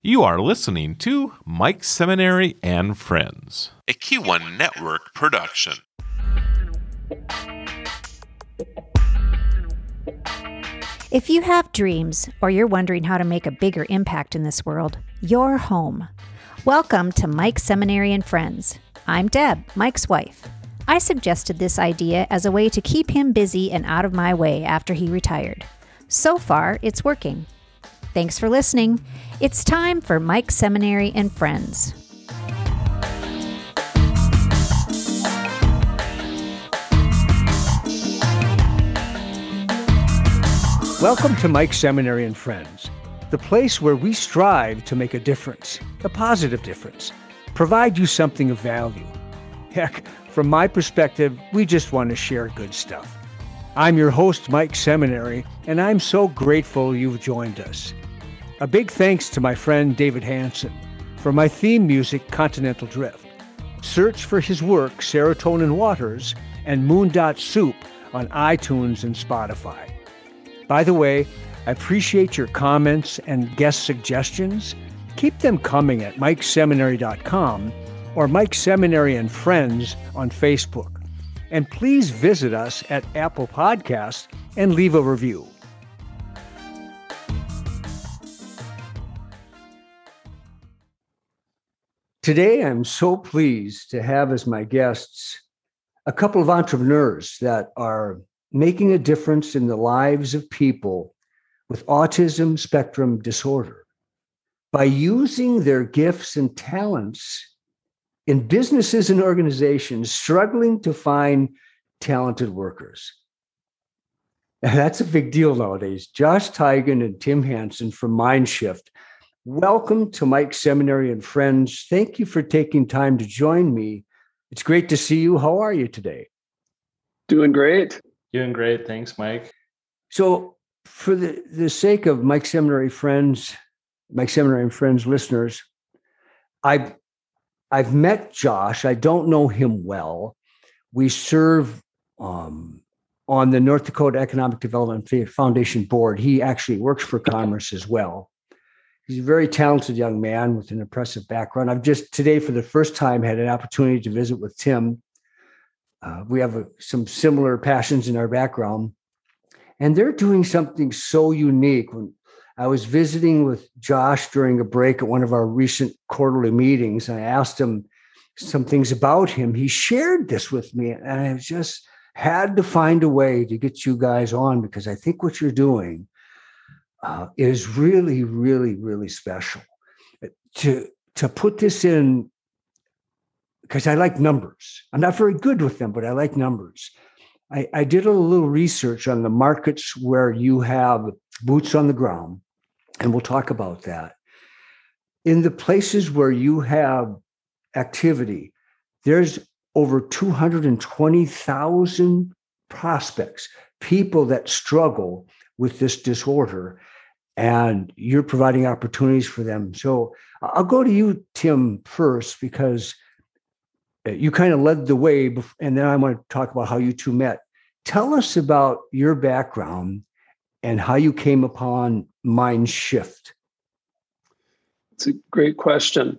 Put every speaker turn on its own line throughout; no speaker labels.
You are listening to Mike Seminary and Friends, a Q1 Network production.
If you have dreams or you're wondering how to make a bigger impact in this world, you're home. Welcome to Mike Seminary and Friends. I'm Deb, Mike's wife. I suggested this idea as a way to keep him busy and out of my way after he retired. So far, it's working. Thanks for listening. It's time for Mike Seminary and Friends.
Welcome to Mike Seminary and Friends, the place where we strive to make a difference, a positive difference, provide you something of value. Heck, from my perspective, we just want to share good stuff. I'm your host, Mike Seminary, and I'm so grateful you've joined us. A big thanks to my friend David Hanson for my theme music, Continental Drift. Search for his work, Serotonin Waters and Moondot Soup on iTunes and Spotify. By the way, I appreciate your comments and guest suggestions. Keep them coming at MikeSeminary.com or Mike Seminary and Friends on Facebook. And please visit us at Apple Podcasts and leave a review. Today, I'm so pleased to have as my guests a couple of entrepreneurs that are making a difference in the lives of people with autism spectrum disorder by using their gifts and talents in businesses and organizations struggling to find talented workers. And that's a big deal nowadays. Josh Teigen and Tim Hanson from Mindshift. Welcome to Mike Seminary and Friends. Thank you for taking time to join me. It's great to see you. How are you today?
Doing great.
Doing great. Thanks, Mike.
So for the sake of Mike Seminary and Friends listeners, I've met Josh. I don't know him well. We serve on the North Dakota Economic Development Foundation board. He actually works for Commerce as well. He's a very talented young man with an impressive background. I've just today, for the first time, had an opportunity to visit with Tim. We have some similar passions in our background, and they're doing something so unique. When I was visiting with Josh during a break at one of our recent quarterly meetings, I asked him some things about him. He shared this with me, and I just had to find a way to get you guys on because I think what you're doing is really, really, really special. To put this in, because I like numbers. I'm not very good with them, but I like numbers. I did a little research on the markets where you have boots on the ground, and we'll talk about that. In the places where you have activity, there's over 220,000 prospects, people that struggle with this disorder, and you're providing opportunities for them. So I'll go to you, Tim, first, because you kind of led the way, and then I want to talk about how you two met. Tell us about your background and how you came upon Mindshift.
It's a great question.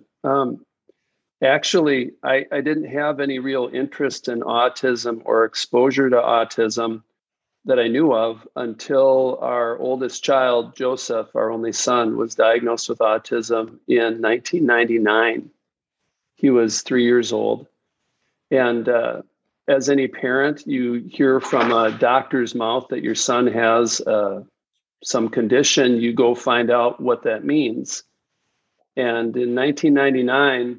Actually, I didn't have any real interest in autism or exposure to autism that I knew of until our oldest child, Joseph, our only son, was diagnosed with autism in 1999. He was 3 years old. And as any parent, you hear from a doctor's mouth that your son has some condition. You go find out what that means. And in 1999,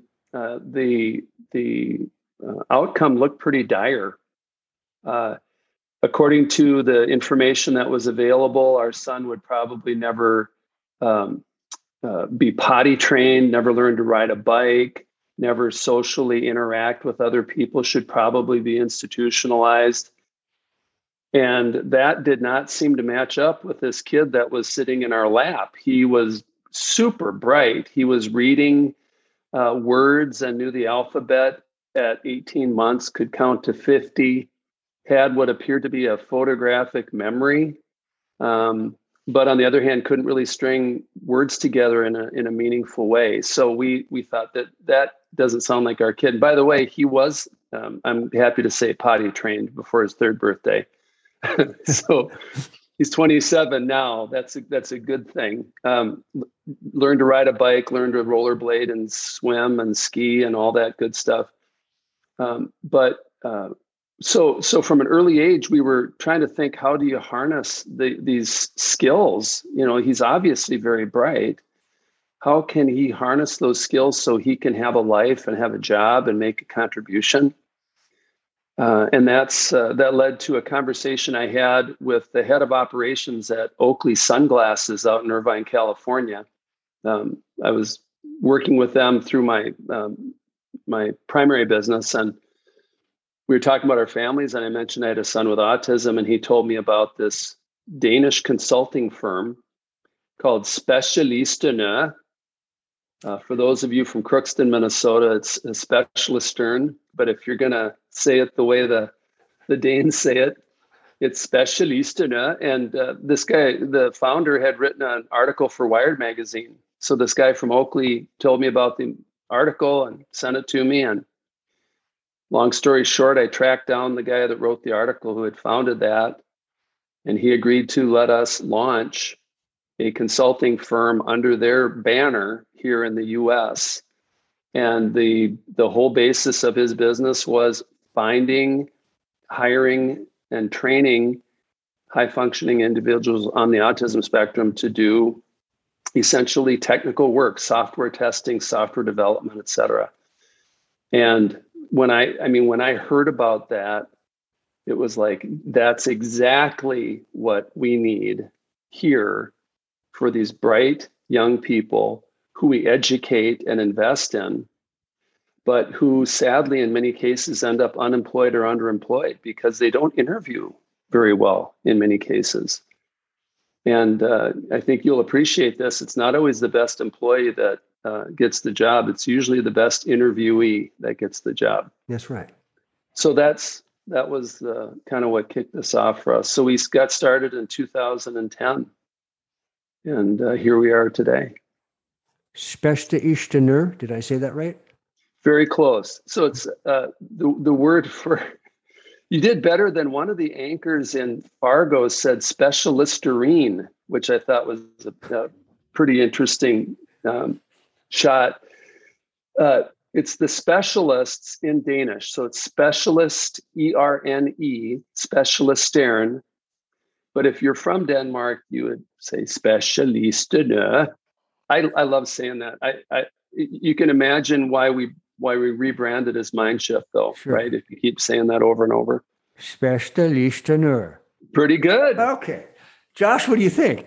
the outcome looked pretty dire. According to the information that was available, our son would probably never be potty trained, never learn to ride a bike, never socially interact with other people, should probably be institutionalized. And that did not seem to match up with this kid that was sitting in our lap. He was super bright. He was reading words and knew the alphabet at 18 months, could count to 50, had what appeared to be a photographic memory. but on the other hand, couldn't really string words together in a meaningful way. So we thought that doesn't sound like our kid. And by the way, he was, I'm happy to say, potty trained before his 3rd birthday. So he's 27 now. That's a good thing. Learned to ride a bike, learned to rollerblade and swim and ski and all that good stuff. So from an early age, we were trying to think, how do you harness these skills? He's obviously very bright. How can he harness those skills so he can have a life and have a job and make a contribution? And that led to a conversation I had with the head of operations at Oakley Sunglasses out in Irvine, California. I was working with them through my primary business, and we were talking about our families, and I mentioned I had a son with autism, and he told me about this Danish consulting firm called Specialisterne. For those of you from Crookston, Minnesota, it's a Specialisterne, but if you're going to say it the way the Danes say it, it's Specialisterne. And this guy, the founder, had written an article for Wired magazine. So this guy from Oakley told me about the article and sent it to me. And long story short, I tracked down the guy that wrote the article who had founded that, and he agreed to let us launch a consulting firm under their banner here in the US. And the whole basis of his business was finding, hiring, and training high-functioning individuals on the autism spectrum to do essentially technical work, software testing, software development, et cetera. And when I heard about that, it was like, that's exactly what we need here for these bright young people who we educate and invest in, but who sadly in many cases end up unemployed or underemployed because they don't interview very well in many cases. And I think you'll appreciate this. It's not always the best employee that gets the job. It's usually the best interviewee that gets the job.
That's right.
So that was kind of what kicked this off for us. So we got started in 2010, and here we are today.
Specialisterne, did I say that right?
Very close. So it's the word for, you did better than one of the anchors in Fargo said specialisterine, which I thought was a pretty interesting shot. It's the specialists in Danish. So it's specialist, E-R-N-E, specialisterne. But if you're from Denmark, you would say specialisterne. I love saying that. You can imagine why we rebranded as Mindshift, though, sure. Right? If you keep saying that over and over.
Specialisterne.
Pretty good.
Okay, Josh, what do you think?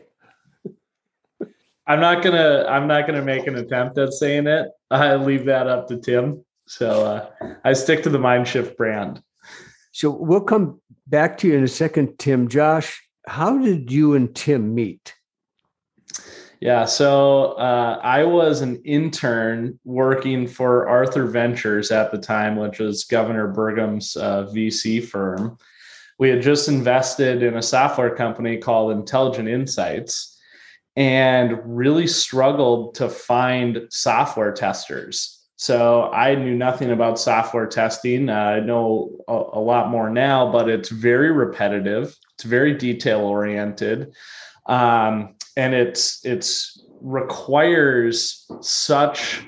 I'm not gonna make an attempt at saying it. I leave that up to Tim. So I stick to the Mindshift brand.
So we'll come back to you in a second, Tim. Josh, how did you and Tim meet?
Yeah, so I was an intern working for Arthur Ventures at the time, which was Governor Burgum's VC firm. We had just invested in a software company called Intelligent Insights and really struggled to find software testers. So I knew nothing about software testing. I know a lot more now, but it's very repetitive. It's very detail oriented. And it's requires such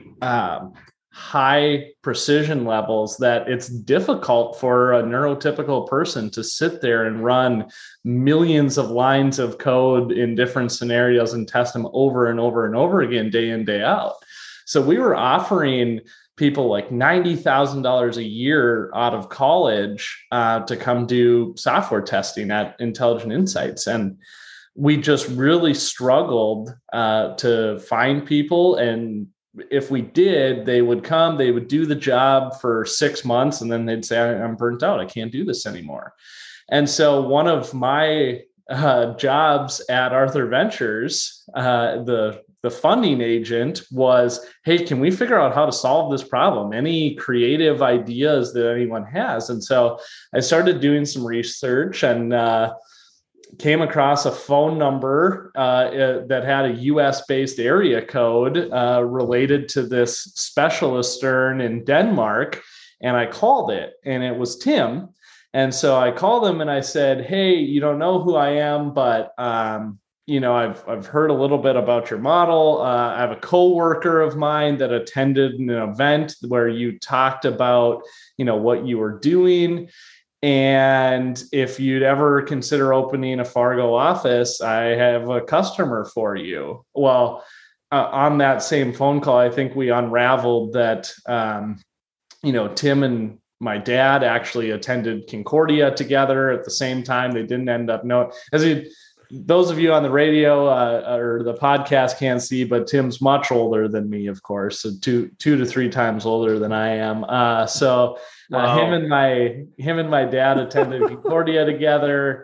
high precision levels that it's difficult for a neurotypical person to sit there and run millions of lines of code in different scenarios and test them over and over and over again, day in, day out. So we were offering people like $90,000 a year out of college to come do software testing at Intelligent Insights. And we just really struggled to find people. And if we did, they would come, they would do the job for 6 months, and then they'd say, I'm burnt out. I can't do this anymore. And so one of my jobs at Arthur Ventures, the funding agent, was, hey, can we figure out how to solve this problem? Any creative ideas that anyone has? And so I started doing some research, and came across a phone number that had a US-based area code related to this specialist stern in Denmark. And I called it, and it was Tim. And so I called him and I said, hey, you don't know who I am, but I've heard a little bit about your model. I have a coworker of mine that attended an event where you talked about, what you were doing. And if you'd ever consider opening a Fargo office, I have a customer for you. Well, on that same phone call, I think we unraveled that, Tim and my dad actually attended Concordia together at the same time. They didn't end up knowing, those of you on the radio or the podcast can't see, but Tim's much older than me, of course, so two to three times older than I am. Wow. Him and my dad attended Concordia together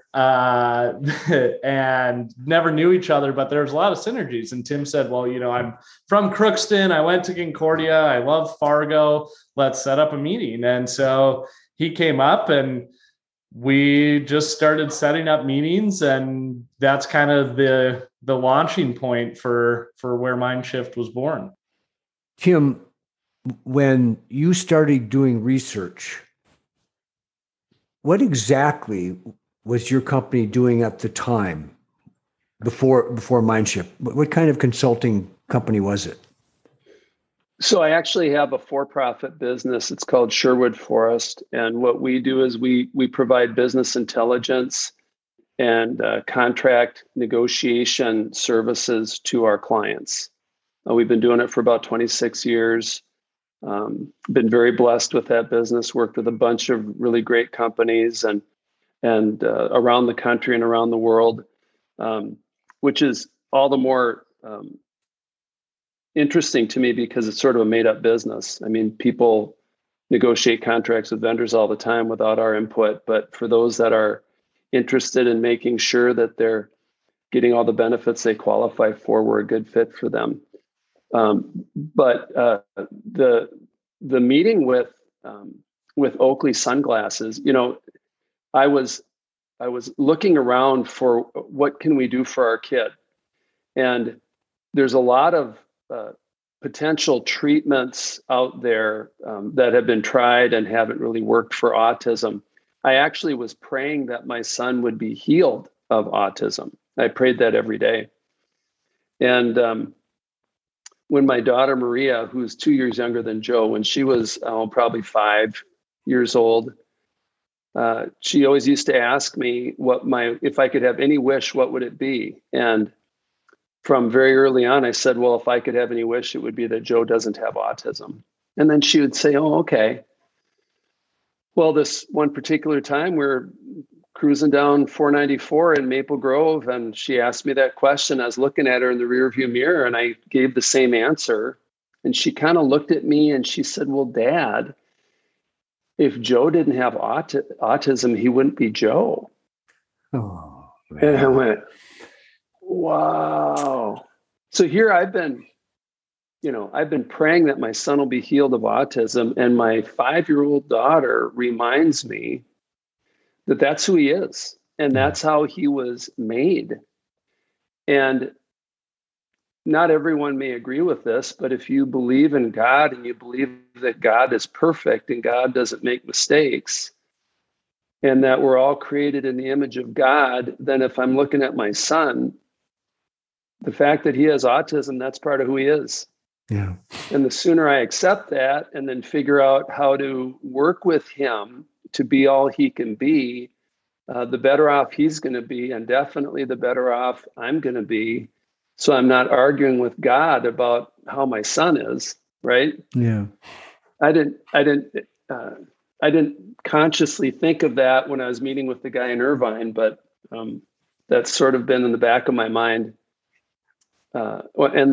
and never knew each other, but there's a lot of synergies. And Tim said, well, I'm from Crookston. I went to Concordia. I love Fargo. Let's set up a meeting. And so he came up and we just started setting up meetings, and that's kind of the launching point for where Mindshift was born.
Tim, when you started doing research, what exactly was your company doing at the time before Mindshift? What kind of consulting company was it?
So I actually have a for-profit business. It's called Sherwood Forest. And what we do is we provide business intelligence and contract negotiation services to our clients. We've been doing it for about 26 years. Been very blessed with that business, worked with a bunch of really great companies and around the country and around the world, which is all the more interesting to me because it's sort of a made-up business. I mean, people negotiate contracts with vendors all the time without our input, but for those that are interested in making sure that they're getting all the benefits they qualify for, we're a good fit for them. But the meeting with Oakley Sunglasses, I was looking around for what can we do for our kid, and there's a lot of potential treatments out there that have been tried and haven't really worked for autism. I actually was praying that my son would be healed of autism. I prayed that every day. And when my daughter Maria, who's 2 years younger than Joe, when she was probably 5 years old, she always used to ask me if I could have any wish, what would it be? And from very early on, I said, well, if I could have any wish, it would be that Joe doesn't have autism. And then she would say, oh, okay. Well, this one particular time we're cruising down 494 in Maple Grove, and she asked me that question. I was looking at her in the rearview mirror, and I gave the same answer. And she kind of looked at me and she said, well, Dad, if Joe didn't have autism, he wouldn't be Joe.
Oh, man.
And I went, wow. So here I've been praying that my son will be healed of autism. And my 5-year-old daughter reminds me that that's who he is. And that's how he was made. And not everyone may agree with this, but if you believe in God and you believe that God is perfect and God doesn't make mistakes, and that we're all created in the image of God, then if I'm looking at my son, the fact that he has autism, that's part of who he is.
Yeah.
And the sooner I accept that and then figure out how to work with him to be all he can be, the better off he's going to be, and definitely the better off I'm going to be. So I'm not arguing with God about how my son is, right?
Yeah.
I didn't consciously think of that when I was meeting with the guy in Irvine, but that's sort of been in the back of my mind. That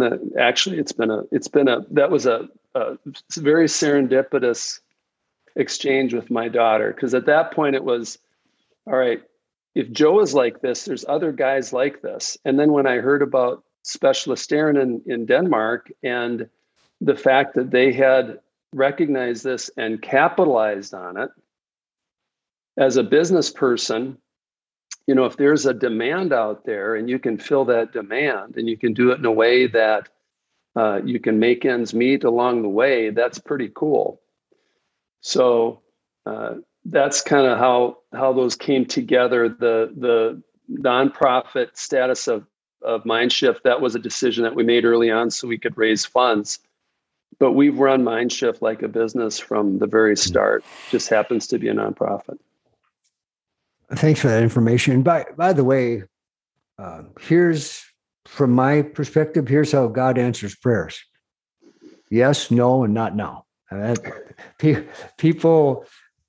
was a very serendipitous exchange with my daughter, because at that point it was, all right, if Joe is like this, there's other guys like this. And then when I heard about Specialist Stern in Denmark and the fact that they had recognized this and capitalized on it as a business person, if there's a demand out there and you can fill that demand and you can do it in a way that you can make ends meet along the way, that's pretty cool. So that's kind of how those came together. The nonprofit status of Mindshift, that was a decision that we made early on so we could raise funds. But we've run Mindshift like a business from the very start. Just happens to be a nonprofit.
Thanks for that information. By the way, here's, from my perspective, here's how God answers prayers: yes, no, and not now. People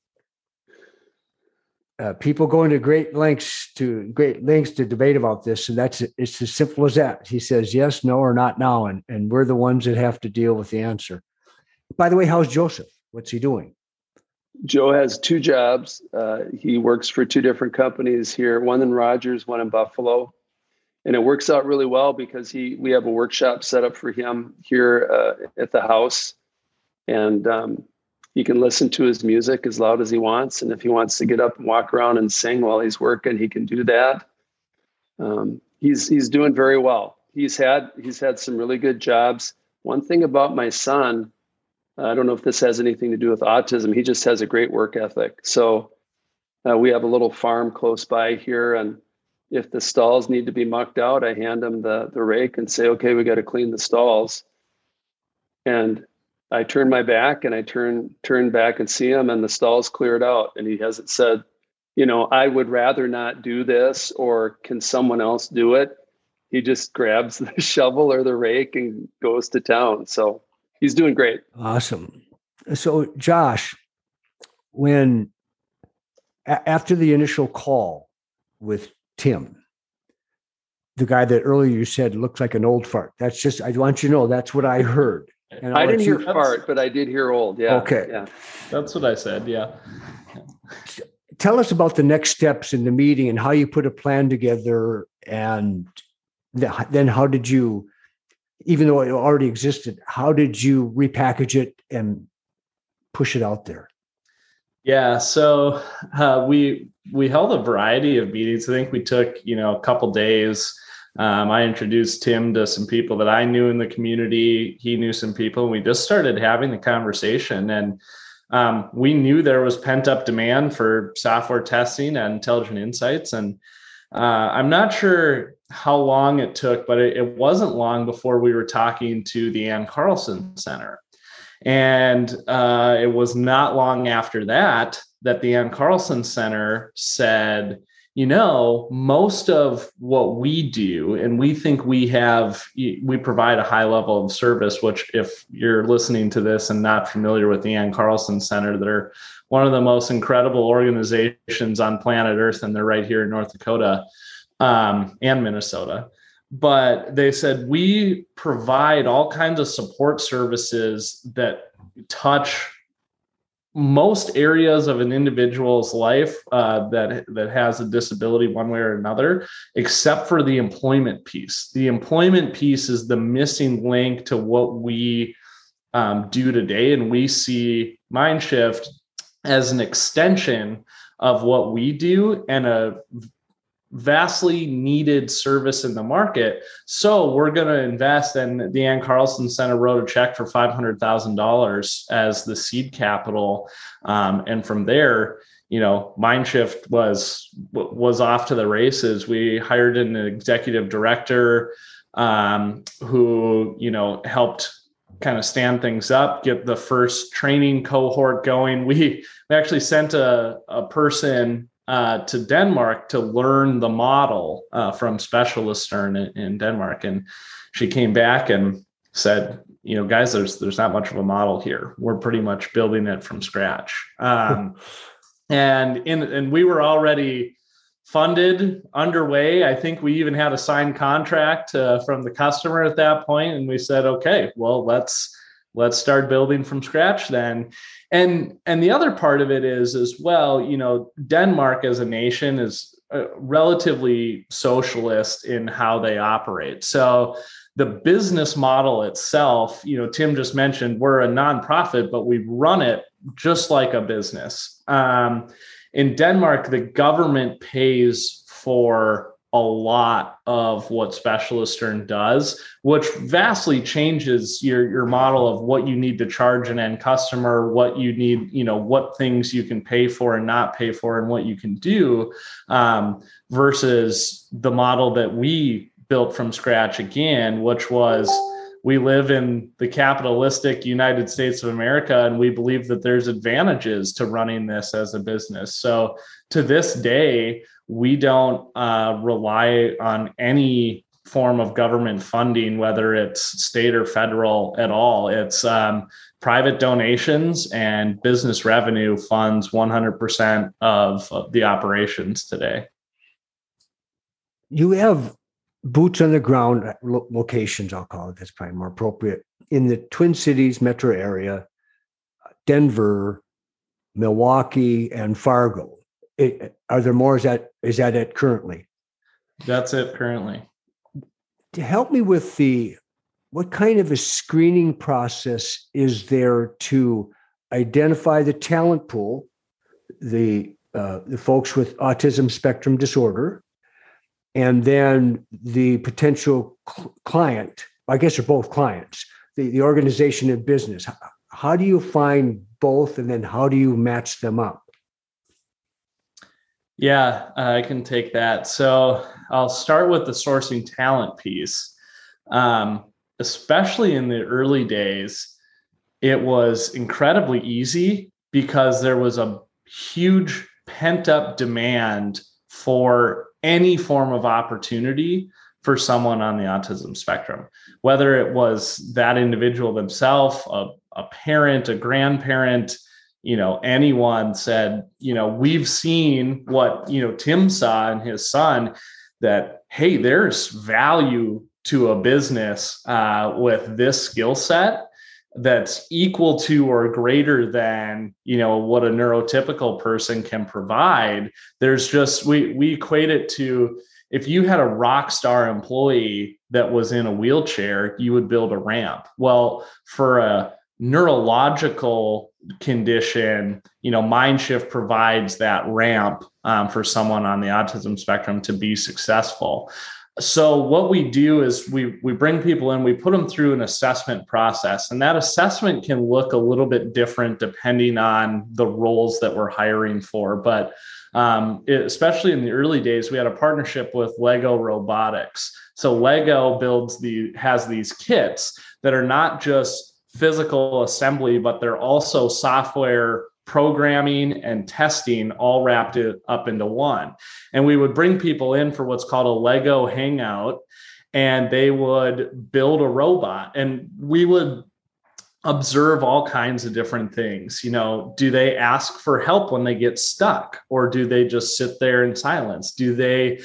go into great lengths to debate about this, and it's as simple as that. He says yes, no, or not now, and we're the ones that have to deal with the answer. By the way, how's Joseph? What's he doing?
Joe has 2 jobs. He works for 2 different companies here, one in Rogers, one in Buffalo. And it works out really well because we have a workshop set up for him here at the house. And he can listen to his music as loud as he wants. And if he wants to get up and walk around and sing while he's working, he can do that. He's doing very well. He's had some really good jobs. One thing about my son, I don't know if this has anything to do with autism, he just has a great work ethic. So we have a little farm close by here, and if the stalls need to be mucked out, I hand him the rake and say, okay, we got to clean the stalls. And I turn my back and I turn back and see him, and the stall's cleared out. And he hasn't said, I would rather not do this, or can someone else do it? He just grabs the shovel or the rake and goes to town. So he's doing great.
Awesome. So Josh, when after the initial call with Tim, the guy that earlier you said looks like an old fart. That's just, I want you to know that's what I heard. And
I didn't hear fart, but I did hear old. Yeah.
Okay.
Yeah.
That's what I said. Yeah.
Tell us about the next steps in the meeting and how you put a plan together. And then how did you, even though it already existed, how did you repackage it and push it out there?
Yeah. So we held a variety of meetings. I think we took, a couple days. I introduced Tim to some people that I knew in the community. He knew some people, and we just started having the conversation. And we knew there was pent up demand for software testing and intelligent insights. And I'm not sure how long it took, but it wasn't long before we were talking to the Ann Carlson Center. And it was not long after that the Ann Carlson Center said, most of what we do, and we think we provide a high level of service, which if you're listening to this and not familiar with the Ann Carlson Center, they're one of the most incredible organizations on planet Earth, and they're right here in North Dakota and Minnesota. But they said, we provide all kinds of support services that touch most areas of an individual's life that has a disability one way or another, except for the employment piece. The employment piece is the missing link to what we do today. And we see Mindshift as an extension of what we do and a vastly needed service in the market. So we're going to invest, and the Ann Carlson Center wrote a check for $500,000 as the seed capital. And from there, Mindshift was off to the races. We hired an executive director who, helped kind of stand things up, get the first training cohort going. We actually sent a person to Denmark to learn the model from Specialisterne in Denmark. And she came back and said, guys, there's not much of a model here. We're pretty much building it from scratch. And we were already funded, underway. I think we even had a signed contract from the customer at that point. And we said, okay, well, let's start building from scratch then. And the other part of it is as well, Denmark as a nation is relatively socialist in how they operate. So the business model itself, Tim just mentioned, we're a nonprofit, but we run it just like a business. In Denmark, the government pays for a lot of what Specialisterne does, which vastly changes your model of what you need to charge an end customer, what you need, what things you can pay for and not pay for, and what you can do, versus the model that we built from scratch again, which was, we live in the capitalistic United States of America, and we believe that there's advantages to running this as a business. So to this day, we don't rely on any form of government funding, whether it's state or federal at all. It's private donations, and business revenue funds 100% of the operations today.
You have boots on the ground locations, I'll call it, that's probably more appropriate, in the Twin Cities metro area, Denver, Milwaukee, and Fargo. Are there more? Is that it currently?
That's it currently.
To help me with what kind of a screening process is there to identify the talent pool, the folks with autism spectrum disorder, and then the potential client? I guess they're both clients, the organization and business. How do you find both, and then how do you match them up?
Yeah, I can take that. So I'll start with the sourcing talent piece. Especially in the early days, it was incredibly easy because there was a huge pent-up demand for any form of opportunity for someone on the autism spectrum, whether it was that individual themselves, a parent, a grandparent, anyone said, we've seen what, Tim saw in his son, that, hey, there's value to a business with this skill set that's equal to or greater than, what a neurotypical person can provide. There's just, we equate it to, if you had a rock star employee that was in a wheelchair, you would build a ramp. Well, for a neurological condition, Mindshift provides that ramp for someone on the autism spectrum to be successful. So what we do is we bring people in, we put them through an assessment process, and that assessment can look a little bit different depending on the roles that we're hiring for. But especially in the early days, we had a partnership with Lego Robotics. So Lego has these kits that are not just physical assembly, but they're also software programming and testing all wrapped up into one. And we would bring people in for what's called a Lego hangout, and they would build a robot, and we would observe all kinds of different things. Do they ask for help when they get stuck, or do they just sit there in silence? Do they,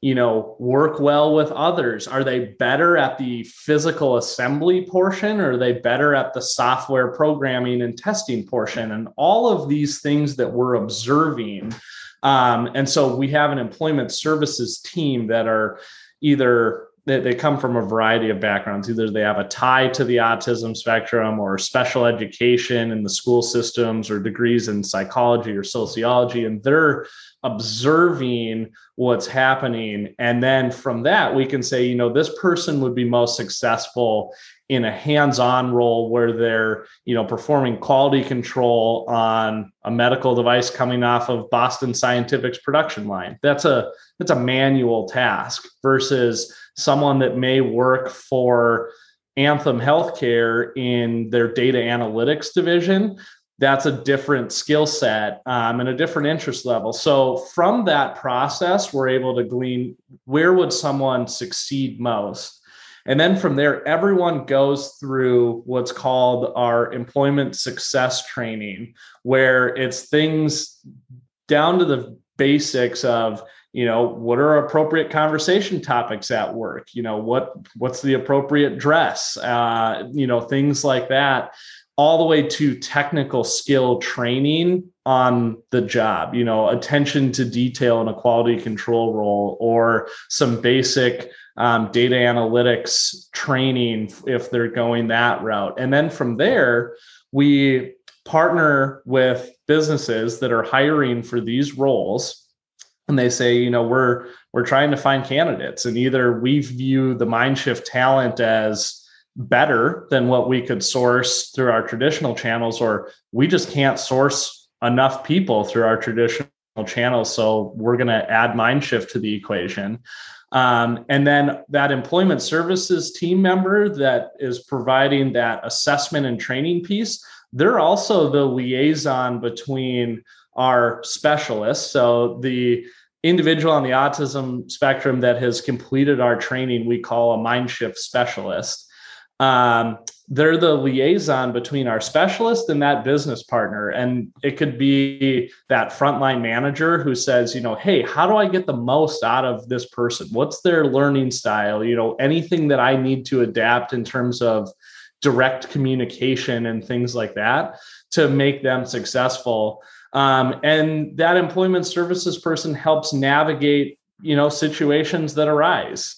work well with others? Are they better at the physical assembly portion, or are they better at the software programming and testing portion? And all of these things that we're observing. And so we have an employment services team that are either they come from a variety of backgrounds. Either they have a tie to the autism spectrum, or special education in the school systems, or degrees in psychology or sociology, and they're observing what's happening. And then from that, we can say, this person would be most successful in a hands-on role where they're, performing quality control on a medical device coming off of Boston Scientific's production line. That's a manual task, versus someone that may work for Anthem Healthcare in their data analytics division. That's a different skill set and a different interest level. So from that process, we're able to glean, where would someone succeed most? And then from there, everyone goes through what's called our employment success training, where it's things down to the basics of, what are appropriate conversation topics at work? What's the appropriate dress? Things like that, all the way to technical skill training on the job, attention to detail in a quality control role, or some basic data analytics training if they're going that route. And then from there, we partner with businesses that are hiring for these roles. and they say, you know, we're trying to find candidates, and either we view the Mindshift talent as better than what we could source through our traditional channels, or we just can't source enough people through our traditional channels. So we're going to add Mindshift to the equation. And then that employment services team member that is providing that assessment and training piece, they're also the liaison between our specialists. So the individual on the autism spectrum that has completed our training, we call a Mindshift specialist. They're the liaison between our specialist and that business partner. And it could be that frontline manager who says, you know, hey, how do I get the most out of this person? What's their learning style? You know, anything that I need to adapt in terms of direct communication and things like that to make them successful. And that employment services person helps navigate, you know, situations that arise.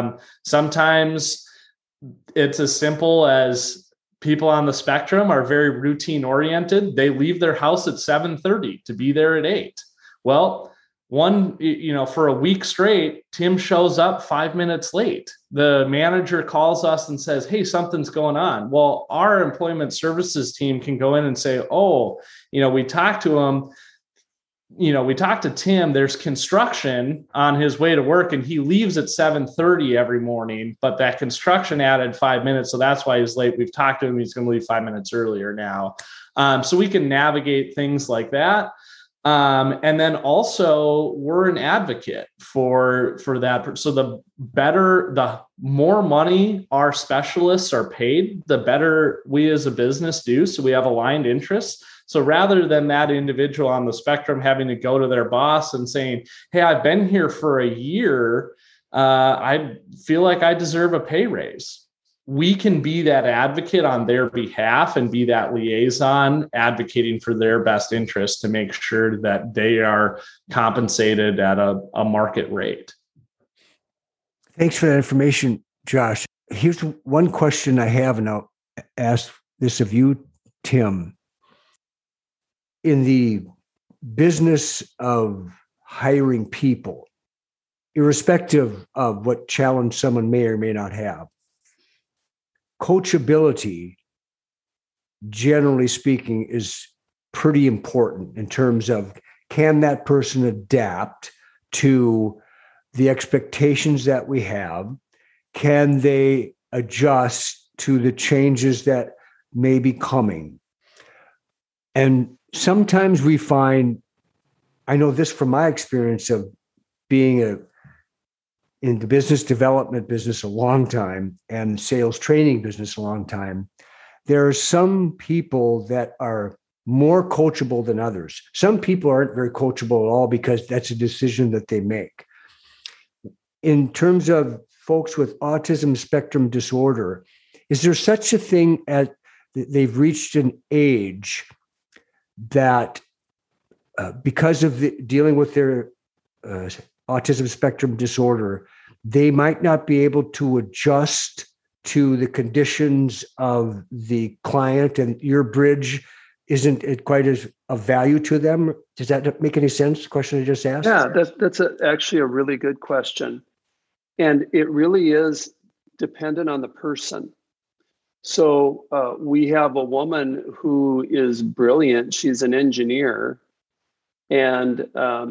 Sometimes it's as simple as people on the spectrum are very routine oriented. They leave their house at 7:30 to be there at 8. Well, for a week straight, Tim shows up 5 minutes late. The manager calls us and says, hey, something's going on. Well, our employment services team can go in and say, oh, you know, we talked to him. You know, we talked to Tim, there's construction on his way to work and he leaves at 7:30 every morning, but that construction added 5 minutes. So that's why he's late. We've talked to him. He's going to leave 5 minutes earlier now. So we can navigate things like that. And then also we're an advocate for that. So the more money our specialists are paid, the better we as a business do. So we have aligned interests. So rather than that individual on the spectrum having to go to their boss and saying, hey, I've been here for a year, I feel like I deserve a pay raise. We can be that advocate on their behalf and be that liaison advocating for their best interest to make sure that they are compensated at a market rate.
Thanks for that information, Josh. Here's one question I have, and I'll ask this of you, Tim. In the business of hiring people, irrespective of what challenge someone may or may not have, coachability, generally speaking, is pretty important in terms of, can that person adapt to the expectations that we have? Can they adjust to the changes that may be coming? And sometimes we find, I know this from my experience of being in the business development business a long time and sales training business a long time, there are some people that are more coachable than others. Some people aren't very coachable at all because that's a decision that they make. In terms of folks with autism spectrum disorder, is there such a thing as they've reached an age that because of dealing with their autism spectrum disorder, they might not be able to adjust to the conditions of the client, and your bridge isn't quite as of value to them? Does that make any sense, the question I just asked?
Yeah, that's actually a really good question. And it really is dependent on the person. So we have a woman who is brilliant. She's an engineer and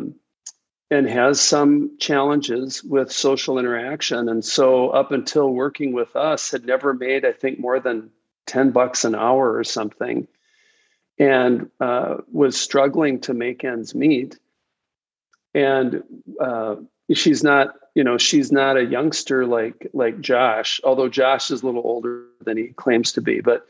has some challenges with social interaction. And so up until working with us, had never made, I think, more than $10 an hour or something, and was struggling to make ends meet. And she's not a youngster like Josh, although Josh is a little older than he claims to be. But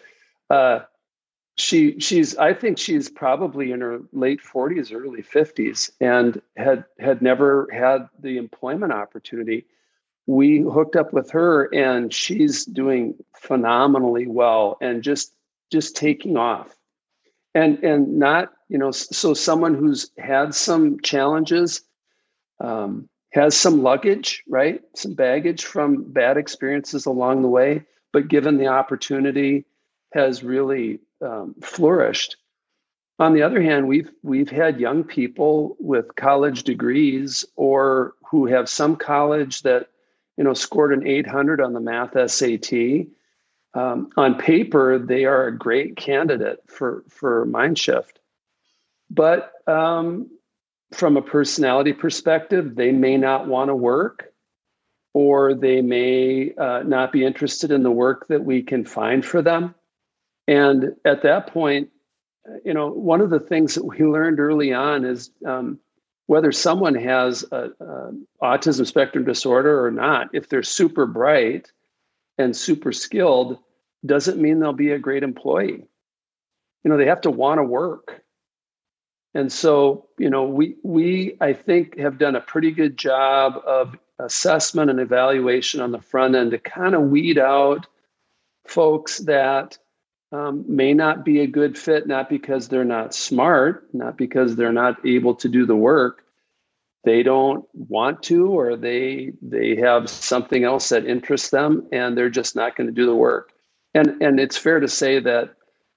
I think she's probably in her late 40s, early 50s, and had never had the employment opportunity. We hooked up with her, and she's doing phenomenally well and just taking off. And not, so someone who's had some challenges, has some luggage, right? Some baggage from bad experiences along the way, but given the opportunity, has really flourished. On the other hand, we've had young people with college degrees or who have some college that, scored an 800 on the math SAT. On paper, they are a great candidate for Mindshift. But from a personality perspective, they may not want to work, or they may not be interested in the work that we can find for them. And at that point, one of the things that we learned early on is whether someone has a autism spectrum disorder or not, if they're super bright and super skilled, doesn't mean they'll be a great employee. They have to want to work. And so, we I think have done a pretty good job of assessment and evaluation on the front end to kind of weed out folks that may not be a good fit, not because they're not smart, not because they're not able to do the work. They don't want to, or they have something else that interests them, and they're just not going to do the work. And it's fair to say that,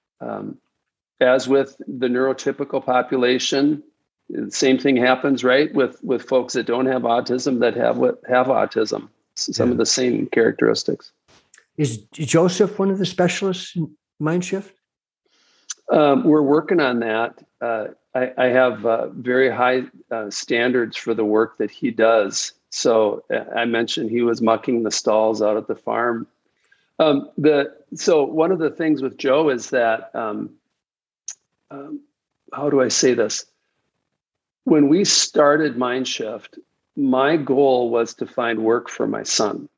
as with the neurotypical population, the same thing happens, right? With folks that don't have autism that have autism, some of the same characteristics.
Is Joseph one of the specialists in Mindshift?
We're working on that. I have very high standards for the work that he does. So I mentioned he was mucking the stalls out at the farm. So one of the things with Joe is that, how do I say this? When we started Mindshift, my goal was to find work for my son.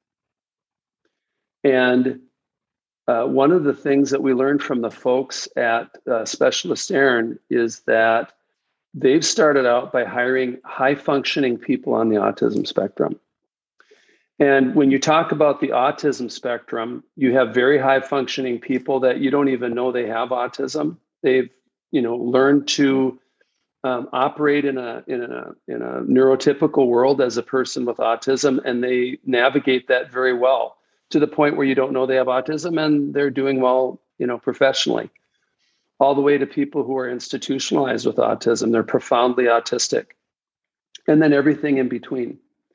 And one of the things that we learned from the folks at Specialist Aaron is that they've started out by hiring high-functioning people on the autism spectrum. And when you talk about the autism spectrum, you have very high-functioning people that you don't even know they have autism. They've, learned to operate in a neurotypical world as a person with autism, and they navigate that very well, to the point where you don't know they have autism and they're doing well, professionally, all the way to people who are institutionalized with autism. They're profoundly autistic, and then everything in between.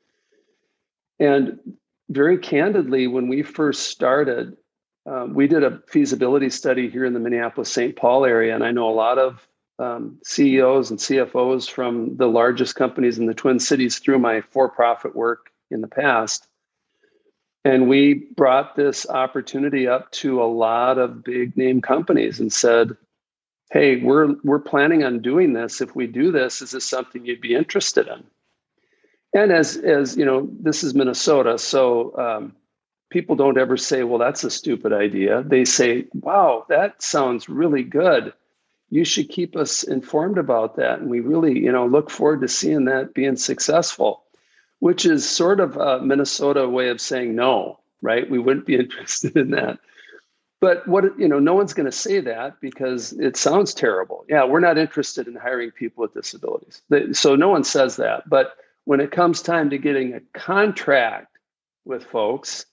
And very candidly, when we first started, we did a feasibility study here in the Minneapolis-St. Paul area. And I know a lot of CEOs and CFOs from the largest companies in the Twin Cities through my for-profit work in the past. And we brought this opportunity up to a lot of big name companies and said, hey, we're planning on doing this. If we do this, is this something you'd be interested in? And as this is Minnesota, so people don't ever say, well, that's a stupid idea. They say, wow, that sounds really good. You should keep us informed about that. And we really, look forward to seeing that being successful, which is sort of a Minnesota way of saying no, right? We wouldn't be interested in that. But no one's going to say that because it sounds terrible. Yeah, we're not interested in hiring people with disabilities. So no one says that. But when it comes time to getting a contract with folks,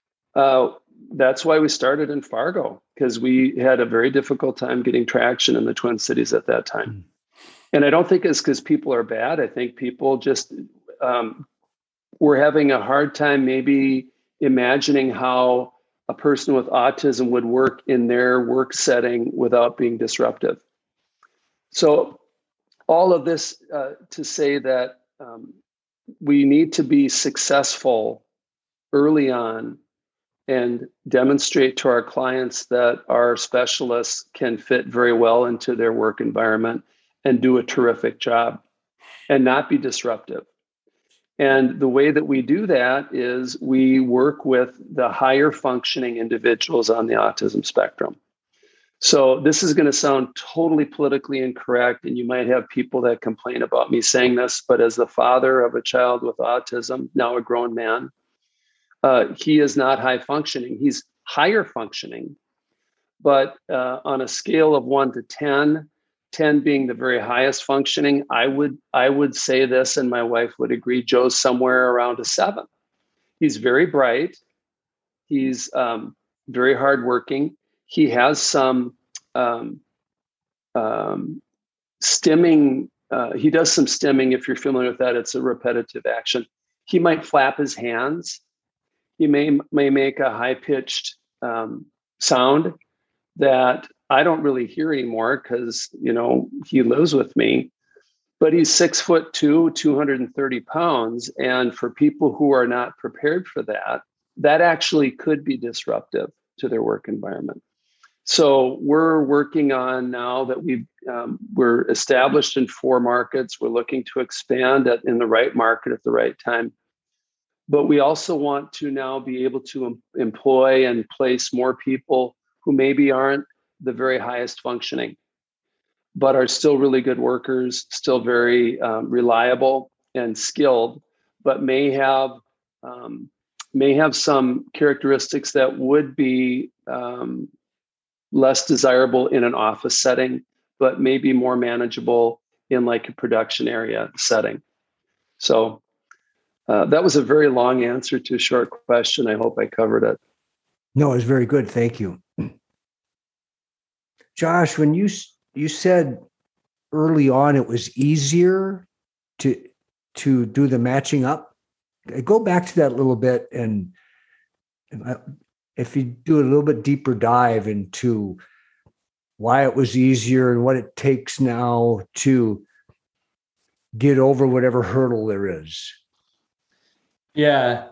that's why we started in Fargo, because we had a very difficult time getting traction in the Twin Cities at that time. And I don't think it's because people are bad. I think people just were having a hard time maybe imagining how a person with autism would work in their work setting without being disruptive. So all of this to say that we need to be successful early on and demonstrate to our clients that our specialists can fit very well into their work environment and do a terrific job and not be disruptive. And the way that we do that is we work with the higher functioning individuals on the autism spectrum. So this is going to sound totally politically incorrect, and you might have people that complain about me saying this, but as the father of a child with autism, now a grown man, he is not high functioning. He's higher functioning, but on a scale of 1 to 10, 10 being the very highest functioning, I would say this, and my wife would agree, Joe's somewhere around a 7. He's very bright. He's very hardworking. He has some stimming. He does some stimming. If you're familiar with that, it's a repetitive action. He might flap his hands. He may make a high-pitched sound that I don't really hear anymore because, he lives with me. But he's 6'2", 230 pounds. And for people who are not prepared for that, that actually could be disruptive to their work environment. So we're working on now that we're established in 4 markets. We're looking to expand in the right market at the right time. But we also want to now be able to employ and place more people who maybe aren't the very highest functioning, but are still really good workers, still very reliable and skilled, but may have some characteristics that would be less desirable in an office setting, but maybe more manageable in like a production area setting. So that was a very long answer to a short question. I hope I covered it.
No, it was very good. Thank you. Josh, when you said early on it was easier to do the matching up, go back to that a little bit, and if you do a little bit deeper dive into why it was easier and what it takes now to get over whatever hurdle there is.
Yeah.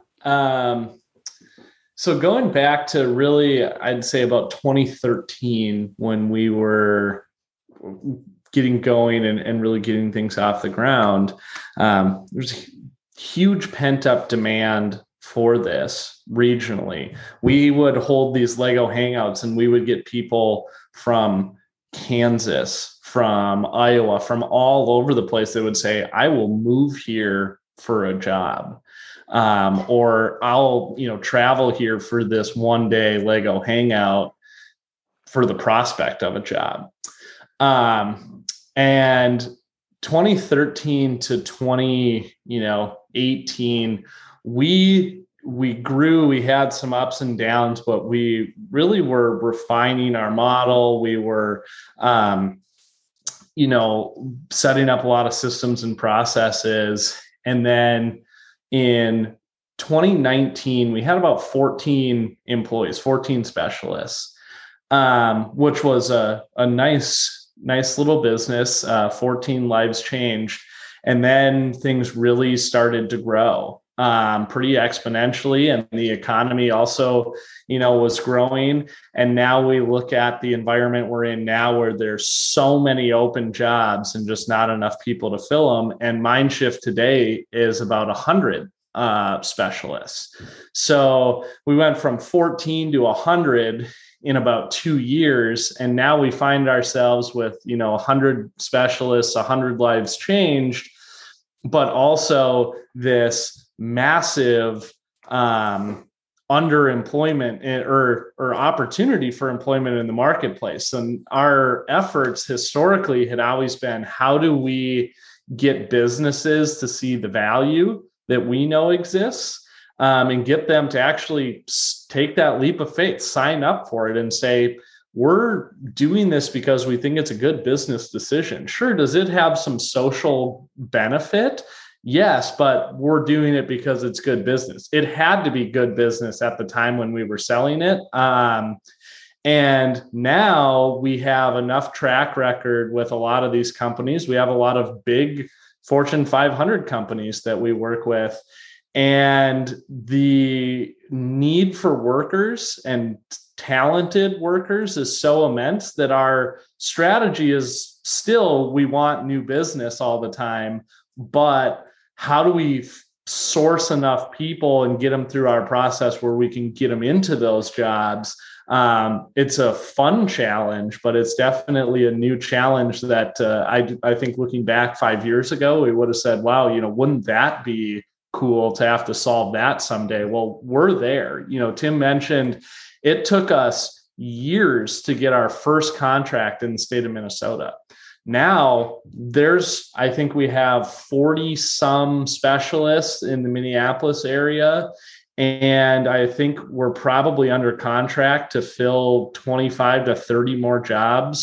So going back to really, I'd say about 2013, when we were getting going and really getting things off the ground, there's huge pent up demand for this regionally. We would hold these Lego hangouts and we would get people from Kansas, from Iowa, from all over the place that would say, I will move here for a job. Or I'll, travel here for this one day Lego hangout for the prospect of a job. And 2013 to 2018, we grew, we had some ups and downs, but we really were refining our model. We were, setting up a lot of systems and processes. And then in 2019, we had about 14 employees, 14 specialists, which was a nice little business, 14 lives changed. And then things really started to grow pretty exponentially. And the economy also, was growing. And now we look at the environment we're in now, where there's so many open jobs and just not enough people to fill them. And Mindshift today is about 100 specialists. So we went from 14 to 100 in about 2 years. And now we find ourselves with, 100 specialists, 100 lives changed, but also this massive underemployment or opportunity for employment in the marketplace. And our efforts historically had always been, how do we get businesses to see the value that we know exists, and get them to actually take that leap of faith, sign up for it and say, we're doing this because we think it's a good business decision. Sure, does it have some social benefit? Yes, but we're doing it because it's good business. It had to be good business at the time when we were selling it. And now we have enough track record with a lot of these companies. We have a lot of big Fortune 500 companies that we work with. And the need for workers and talented workers is so immense that our strategy is still, we want new business all the time, but how do we source enough people and get them through our process where we can get them into those jobs? It's a fun challenge, but it's definitely a new challenge that I think looking back 5 years ago, we would have said, wow, wouldn't that be cool to have to solve that someday? Well, we're there. Tim mentioned it took us years to get our first contract in the state of Minnesota. Now I think we have 40 some specialists in the Minneapolis area. And I think we're probably under contract to fill 25 to 30 more jobs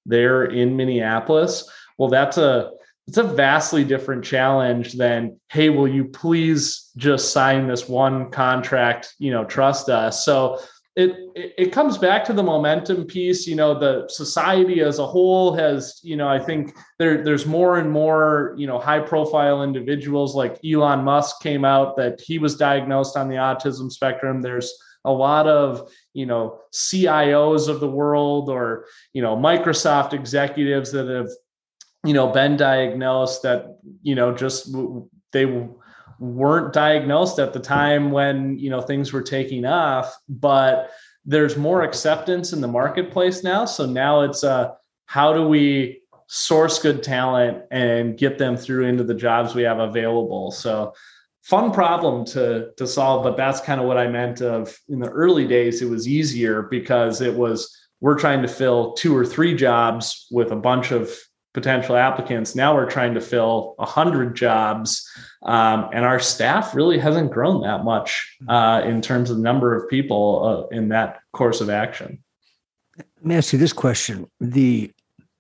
there in Minneapolis. Well, it's a vastly different challenge than, hey, will you please just sign this one contract, trust us. So it comes back to the momentum piece. The society as a whole has, I think there's more and more, high profile individuals like Elon Musk came out that he was diagnosed on the autism spectrum. There's a lot of, CIOs of the world or, Microsoft executives that have, been diagnosed that, just they weren't diagnosed at the time when, things were taking off, but there's more acceptance in the marketplace now. So now it's how do we source good talent and get them through into the jobs we have available? So fun problem to solve, but that's kind of what I meant of in the early days. It was easier because we're trying to fill 2 or 3 jobs with a bunch of potential applicants. Now we're trying to fill 100 jobs, and our staff really hasn't grown that much in terms of the number of people in that course of action.
Let me ask you this question. The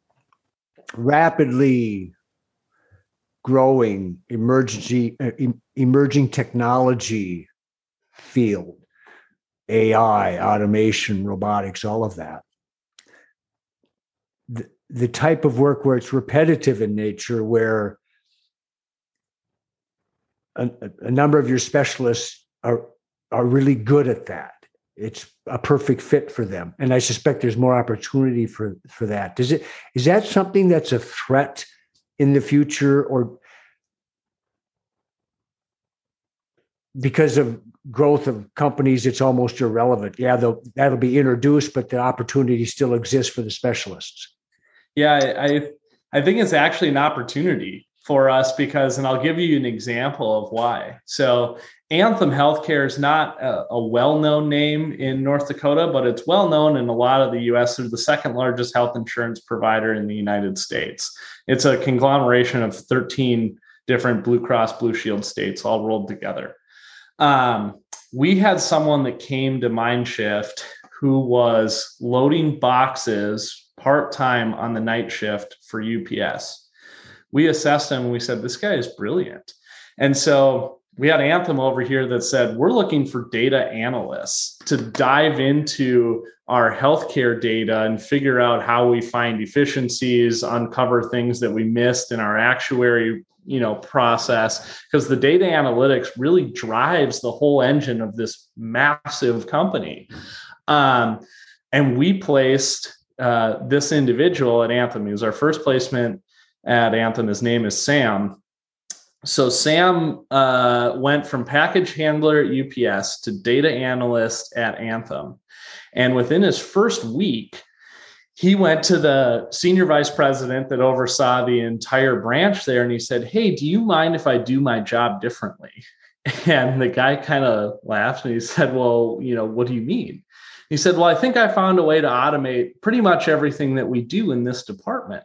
rapidly growing emerging technology field, AI, automation, robotics, all of that, the type of work where it's repetitive in nature, where a number of your specialists are really good at that. It's a perfect fit for them. And I suspect there's more opportunity for that. Is that something that's a threat in the future, or because of growth of companies, it's almost irrelevant? Yeah, that'll be introduced, but the opportunity still exists for the specialists.
Yeah, I think it's actually an opportunity for us because, and I'll give you an example of why. So Anthem Healthcare is not a well-known name in North Dakota, but it's well-known in a lot of the U.S. They're the second largest health insurance provider in the United States. It's a conglomeration of 13 different Blue Cross Blue Shield states all rolled together. We had someone that came to Mindshift who was loading boxes part-time on the night shift for UPS. We assessed him and we said, this guy is brilliant. And so we had Anthem over here that said, we're looking for data analysts to dive into our healthcare data and figure out how we find efficiencies, uncover things that we missed in our actuary, process, because the data analytics really drives the whole engine of this massive company. And we placed this individual at Anthem. He was our first placement at Anthem. His name is Sam. So Sam went from package handler at UPS to data analyst at Anthem. And within his first week, he went to the senior vice president that oversaw the entire branch there. And he said, hey, do you mind if I do my job differently? And the guy kind of laughed and he said, well, what do you mean? He said, well, I think I found a way to automate pretty much everything that we do in this department.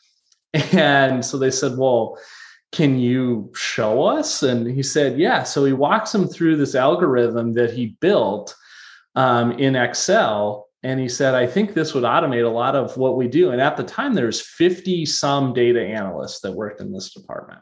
And so they said, well, can you show us? And he said, yeah. So he walks them through this algorithm that he built in Excel. And he said, I think this would automate a lot of what we do. And at the time, there's 50 some data analysts that worked in this department.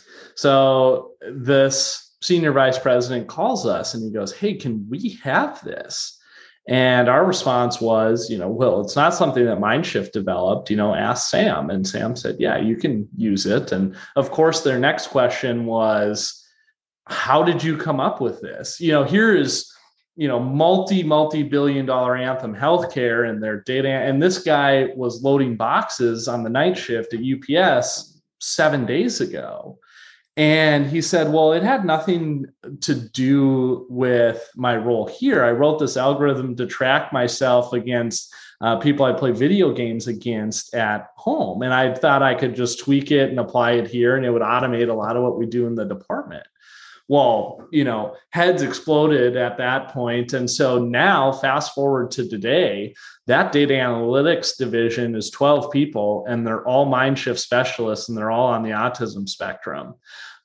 So this senior vice president calls us and he goes, hey, can we have this? And our response was, well, it's not something that Mindshift developed, ask Sam. And Sam said, yeah, you can use it. And of course, their next question was, how did you come up with this? Here is, multi-billion dollar Anthem Healthcare and their data. And this guy was loading boxes on the night shift at UPS 7 days ago. And he said, well, it had nothing to do with my role here. I wrote this algorithm to track myself against people I play video games against at home. And I thought I could just tweak it and apply it here, and it would automate a lot of what we do in the department. Well, heads exploded at that point. And so now fast forward to today, that data analytics division is 12 people and they're all Mindshift specialists and they're all on the autism spectrum.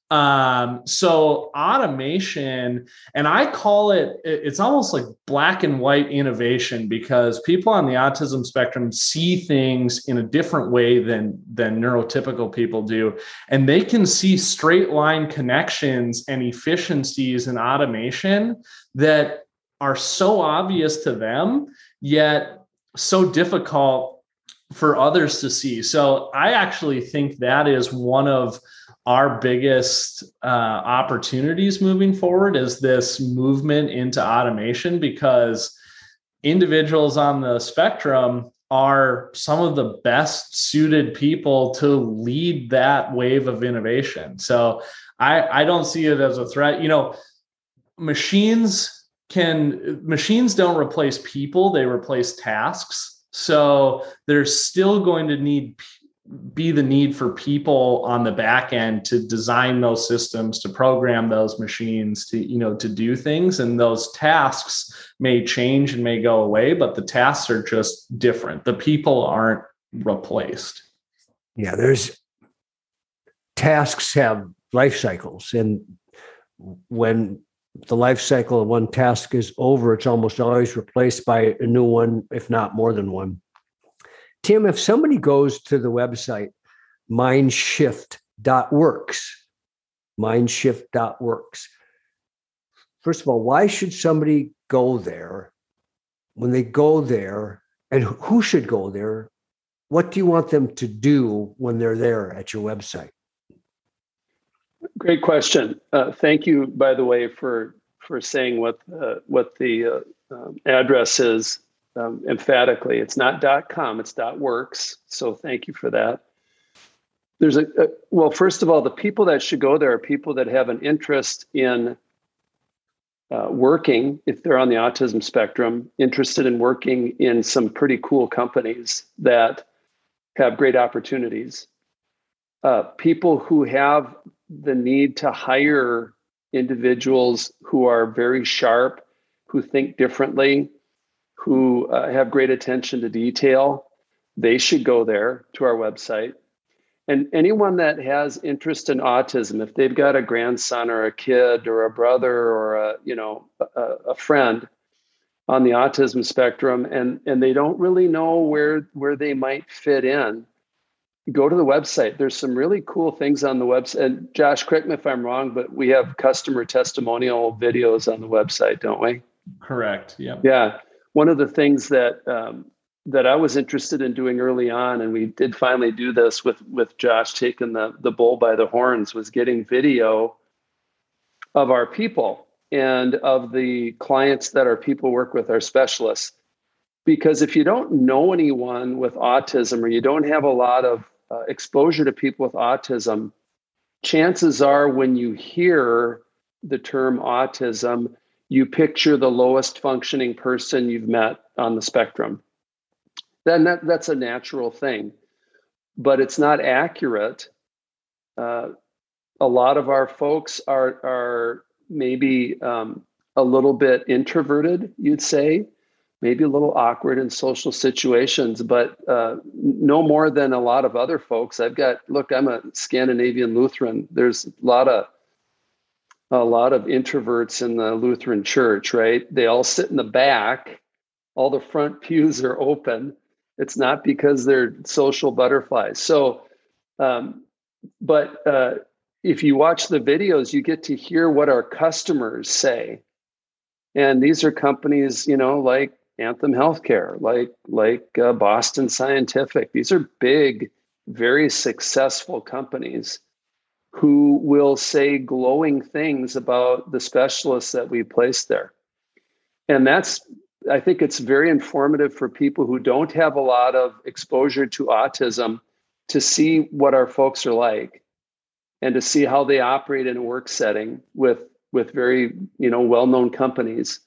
So automation, and I call it's almost like black and white innovation, because people on the autism spectrum see things in a different way than neurotypical people do. And they can see straight line connections and efficiencies in automation that are so obvious to them, yet so difficult for others to see. So I actually think that is one of our biggest opportunities moving forward, is this movement into automation, because individuals on the spectrum are some of the best suited people to lead that wave of innovation. So I don't see it as a threat. Machines don't replace people, they replace tasks. So there's still going to be the need for people on the back end to design those systems, to program those machines, to do things. And those tasks may change and may go away, but the tasks are just different. The people aren't replaced.
Yeah, tasks have life cycles. And when the life cycle of one task is over, it's almost always replaced by a new one, if not more than one. Tim, if somebody goes to the website, mindshift.works, first of all, why should somebody go there? When they go there, and who should go there? What do you want them to do when they're there at your website?
Great question. Thank you, by the way, for saying what the address is. Emphatically, it's not .com, it's .works. So thank you for that. There's well, first of all, the people that should go there are people that have an interest in working, if they're on the autism spectrum, interested in working in some pretty cool companies that have great opportunities. People who have the need to hire individuals who are very sharp, who think differently, who have great attention to detail, they should go there to our website. And anyone that has interest in autism, if they've got a grandson or a kid or a brother or a friend on the autism spectrum, and they don't really know where they might fit in, go to the website. There's some really cool things on the website. And Josh, correct me if I'm wrong, but we have customer testimonial videos on the website, don't we?
Correct. Yeah.
Yeah. One of the things that I was interested in doing early on, and we did finally do this with Josh taking the bull by the horns, was getting video of our people and of the clients that our people work with, our specialists. Because if you don't know anyone with autism, or you don't have a lot of exposure to people with autism, chances are when you hear the term autism, you picture the lowest functioning person you've met on the spectrum. Then that's a natural thing, but it's not accurate. A lot of our folks are maybe a little bit introverted, you'd say, maybe a little awkward in social situations, but no more than a lot of other folks. I'm a Scandinavian Lutheran. There's a lot of introverts in the Lutheran church, right? They all sit in the back. All the front pews are open. It's not because they're social butterflies. So, but if you watch the videos, you get to hear what our customers say. And these are companies, like Anthem Healthcare, like Boston Scientific. These are big, very successful companies who will say glowing things about the specialists that we place there. And I think it's very informative for people who don't have a lot of exposure to autism to see what our folks are like and to see how they operate in a work setting with very, well-known companies.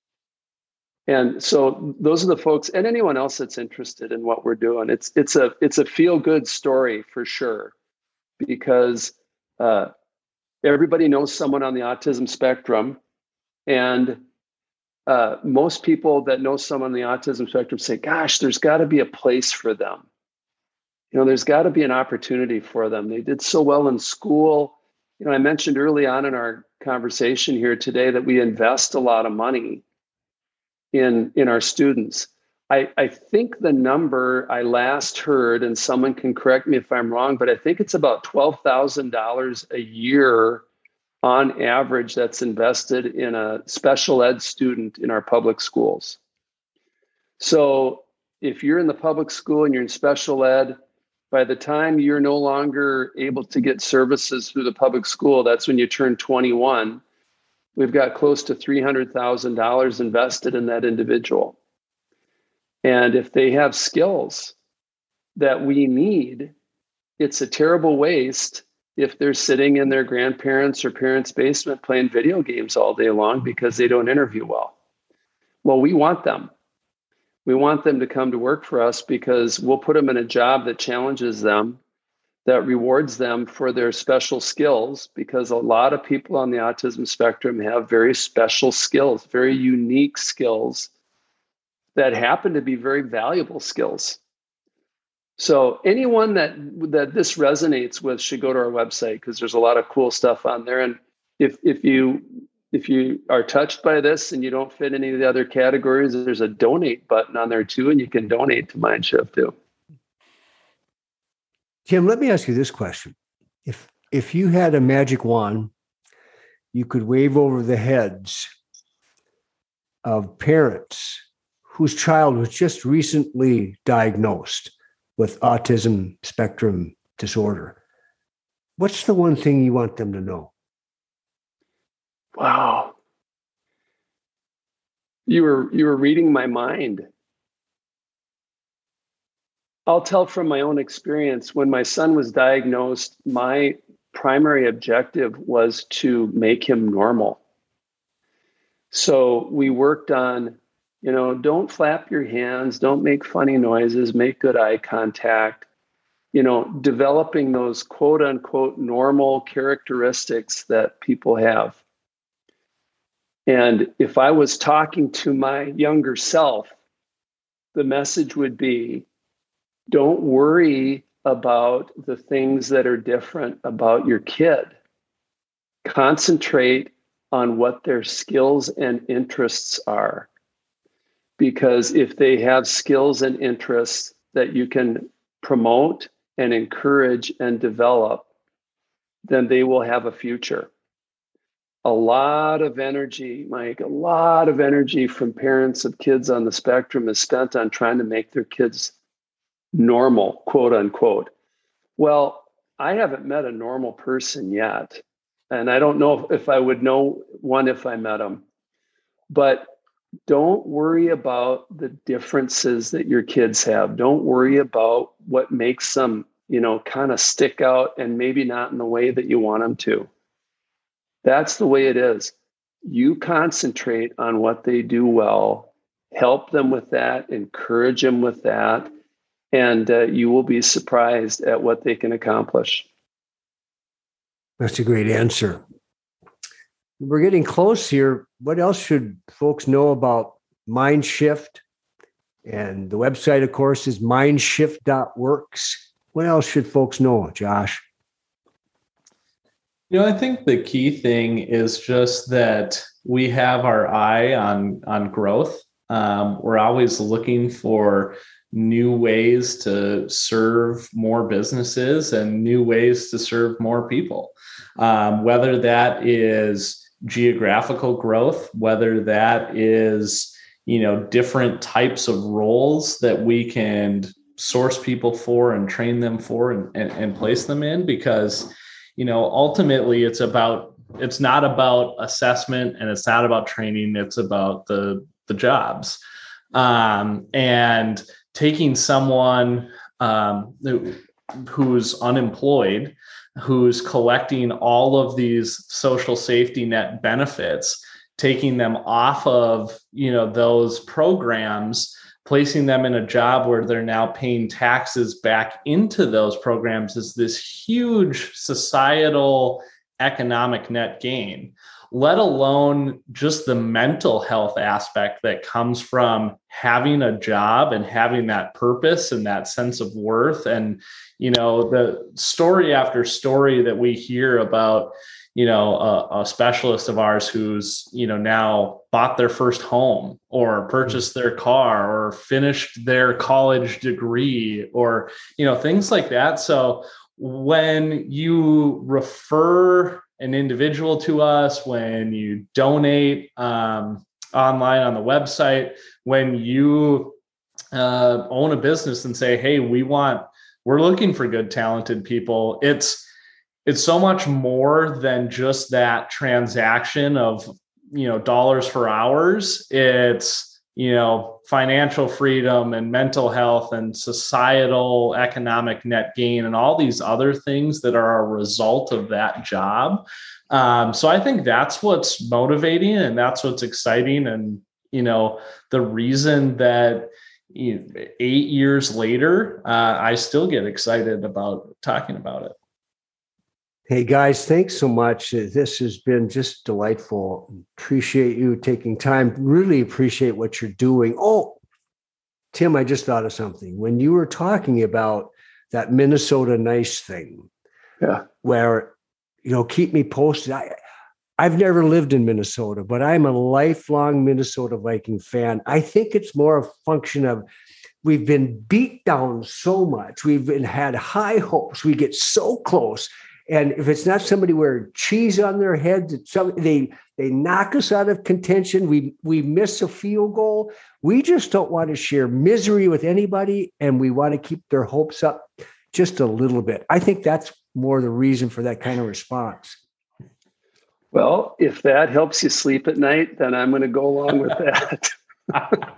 And so those are the folks, and anyone else that's interested in what we're doing. It's a feel-good story for sure, because everybody knows someone on the autism spectrum, and most people that know someone on the autism spectrum say, gosh, there's got to be a place for them. There's got to be an opportunity for them. They did so well in school. I mentioned early on in our conversation here today that we invest a lot of money in our students. I think the number I last heard, and someone can correct me if I'm wrong, but I think it's about $12,000 a year on average that's invested in a special ed student in our public schools. So if you're in the public school and you're in special ed, by the time you're no longer able to get services through the public school, that's when you turn 21. We've got close to $300,000 invested in that individual. And if they have skills that we need, it's a terrible waste if they're sitting in their grandparents' or parents' basement playing video games all day long because they don't interview well. Well, we want them. We want them to come to work for us because we'll put them in a job that challenges them, that rewards them for their special skills, because a lot of people on the autism spectrum have very special skills, very unique skills that happen to be very valuable skills. So anyone that this resonates with should go to our website, because there's a lot of cool stuff on there. And if you are touched by this and you don't fit any of the other categories, there's a donate button on there too, and you can donate to Mindshift too.
Tim, let me ask you this question. If you had a magic wand, you could wave over the heads of parents whose child was just recently diagnosed with autism spectrum disorder, what's the one thing you want them to know?
Wow. You were reading my mind. I'll tell from my own experience. When my son was diagnosed, my primary objective was to make him normal. So we worked on, don't flap your hands, don't make funny noises, make good eye contact, developing those quote unquote normal characteristics that people have. And if I was talking to my younger self, the message would be, don't worry about the things that are different about your kid. Concentrate on what their skills and interests are. Because if they have skills and interests that you can promote and encourage and develop, then they will have a future. A lot of energy, Mike, a lot of energy from parents of kids on the spectrum is spent on trying to make their kids normal, quote unquote. Well, I haven't met a normal person yet. And I don't know if I would know one if I met him. But don't worry about the differences that your kids have. Don't worry about what makes them, kind of stick out and maybe not in the way that you want them to. That's the way it is. You concentrate on what they do well, help them with that, encourage them with that, and you will be surprised at what they can accomplish.
That's a great answer. We're getting close here. What else should folks know about Mindshift? And the website, of course, is mindshift.works. What else should folks know, Josh?
I think the key thing is just that we have our eye on growth. We're always looking for new ways to serve more businesses and new ways to serve more people, whether that is geographical growth, whether that is, different types of roles that we can source people for and train them for and place them in, because, ultimately it's not about assessment and it's not about training. It's about the jobs. And taking someone who's unemployed, who's collecting all of these social safety net benefits, taking them off of, those programs, placing them in a job where they're now paying taxes back into those programs is this huge societal economic net gain. let alone just the mental health aspect that comes from having a job and having that purpose and that sense of worth. And, the story after story that we hear about, a specialist of ours who's, now bought their first home or purchased their car or finished their college degree or, things like that. So when you refer an individual to us, when you donate online on the website, when you own a business and say, hey, we're looking for good, talented people, it's so much more than just that transaction of, dollars for hours. It's, financial freedom and mental health and societal economic net gain and all these other things that are a result of that job. So I think that's what's motivating and that's what's exciting. And, the reason that 8 years later, I still get excited about talking about it.
Hey guys, thanks so much. This has been just delightful. Appreciate you taking time. Really appreciate what you're doing. Oh, Tim, I just thought of something. When you were talking about that Minnesota Nice thing, where, keep me posted. I've never lived in Minnesota, but I'm a lifelong Minnesota Viking fan. I think it's more a function of we've been beat down so much. We've had high hopes. We get so close. And if it's not somebody wearing cheese on their head, they knock us out of contention. We miss a field goal. We just don't want to share misery with anybody, and we want to keep their hopes up just a little bit. I think that's more the reason for that kind of response.
Well, if that helps you sleep at night, then I'm going to go along with that.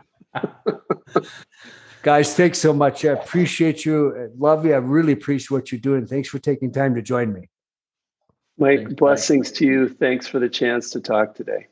Guys, thanks so much. I appreciate you. I love you. I really appreciate what you're doing. Thanks for taking time to join me.
Mike, blessings to you. Thanks for the chance to talk today.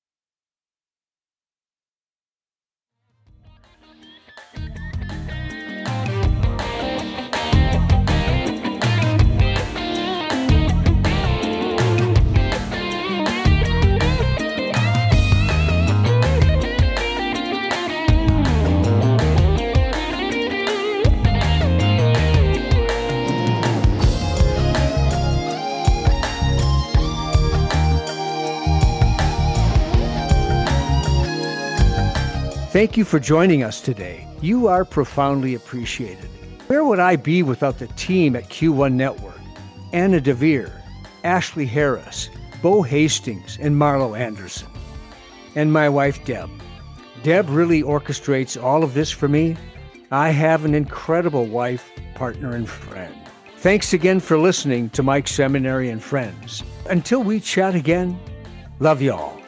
Thank you for joining us today. You are profoundly appreciated. Where would I be without the team at Q1 Network? Anna DeVere, Ashley Harris, Bo Hastings, and Marlo Anderson. And my wife, Deb. Deb really orchestrates all of this for me. I have an incredible wife, partner, and friend. Thanks again for listening to Mike Seminary and Friends. Until we chat again, love y'all.